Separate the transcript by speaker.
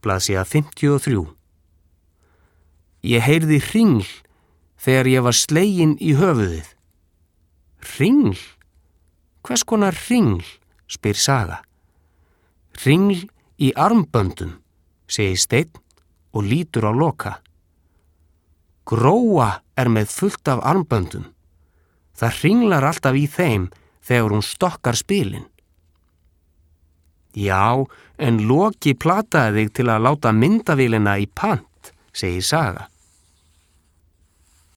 Speaker 1: blaðsíða 53. Ég heyrði hringl þegar ég var sleginn í höfuðið. Hringl? Hvers konar hringl? Spyr Saga. Hringl í armböndum, segir Steinn og lítur á Loka. Gróa með fullt af armböndum. Það hringlar alltaf í þeim þegar hún stokkar spilin. Já, en Loki plataði þig til að láta myndavélina í pant, segir Saga.